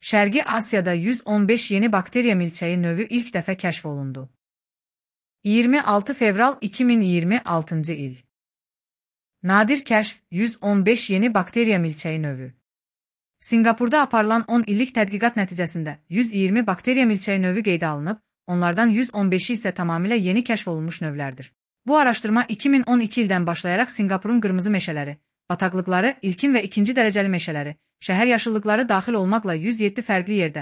Şərqi Asiyada 115 yeni bakteriya milçəyi növü ilk dəfə kəşf olundu. 26 fevral 2026 il. Nadir kəşf 115 yeni bakteriya milçəyi növü. Singapurda aparılan 10 illik tədqiqat nəticəsində 120 bakteriya milçəyi növü qeydə alınıb, onlardan 115-i isə tamamilə yeni kəşf olunmuş növlərdir. Bu araşdırma 2012 ildən başlayaraq Singapurun qırmızı meşələri, bataqlıqları, ilkin və ikinci dərəcəli meşələri, şəhər yaşıllıqları daxil olmaqla 107 fərqli yerdə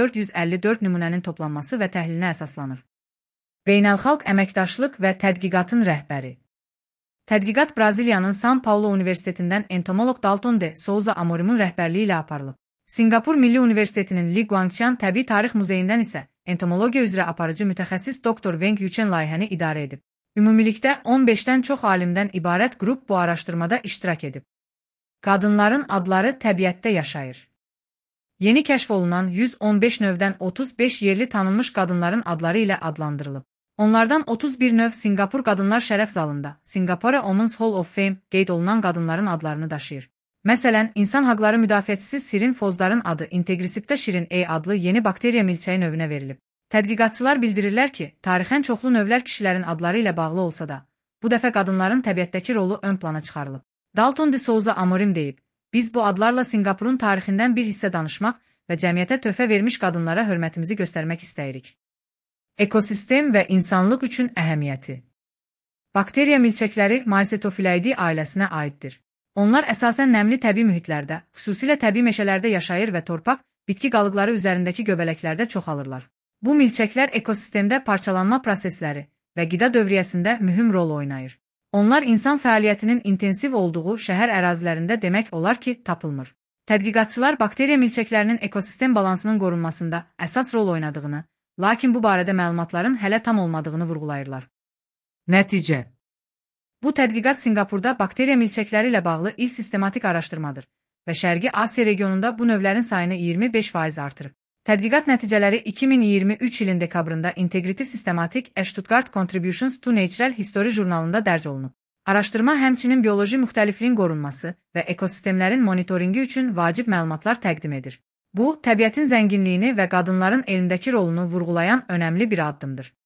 1454 nümunənin toplanması və təhlilinə əsaslanır. Beynəlxalq əməkdaşlıq və tədqiqatın rəhbəri. Tədqiqat Braziliyanın São Paulo Universitetindən entomoloq Dalton de Souza Amorim'in rəhbərliyi ilə aparılıb. Singapur Milli Universitetinin Li Guangqian Təbii Tarix Muzeyindən isə entomologiya üzrə aparıcı mütəxəssis Dr. Weng Yuchen layihəni idarə edib. Ümumilikdə 15-dən çox alimdən ibarət qrup bu araşdırmada iştirak edib. Qadınların adları təbiətdə yaşayır. Yeni kəşf olunan 115 növdən 35 yerli tanınmış qadınların adları ilə adlandırılıb. Onlardan 31 növ Singapur Qadınlar Şərəf Zalında, Singapore Women's Hall of Fame qeyd olunan qadınların adlarını daşıyır. Məsələn, insan haqları müdafiəçisi Sirin Fozdarın adı Integrisipta Şirin E adlı yeni bakteriya milçəyi növünə verilib. Tədqiqatçılar bildirirlər ki, tarixən çoxlu növlər kişilərin adları ilə bağlı olsa da, bu dəfə qadınların təbiətdəki rolu ön plana çıxarılıb. Dalton de Souza Amorim deyib, biz bu adlarla Singapurun tarixindən bir hissə danışmaq və cəmiyyətə töhfə vermiş qadınlara hörmətimizi göstərmək istəyirik. Ekosistem və insanlıq üçün əhəmiyyəti. Bakteriya milçəkləri Mycetophilidae ailəsinə aiddir. Onlar əsasən nəmli təbii mühitlərdə, xüsusilə təbii meşələrdə yaşayır və torpaq, bitki qalıqları üzərindəki göbələklərdə çoxalırlar. Bu milçəklər ekosistemdə parçalanma prosesləri və qida dövriyyəsində mühüm rol oynayır. Onlar insan fəaliyyətinin intensiv olduğu şəhər ərazilərində demək olar ki, tapılmır. Tədqiqatçılar bakteriya milçəklərinin ekosistem balansının qorunmasında əsas rol oynadığını, lakin bu barədə məlumatların hələ tam olmadığını vurğulayırlar. Nəticə. Bu tədqiqat Singapurda bakteriya milçəkləri ilə bağlı ilk sistematik araşdırmadır və Şərqi Asiya regionunda bu növlərin sayını 25% artırıb. Tədqiqat nəticələri 2023 ilin dekabrında Integrative Systematic Stuttgart Contributions to Natural History jurnalında dərc olunub. Araşdırma həmçinin bioloji müxtəlifliyin qorunması və ekosistemlərin monitoringi üçün vacib məlumatlar təqdim edir. Bu, təbiətin zənginliyini və qadınların elmdəki rolunu vurğulayan önəmli bir addımdır.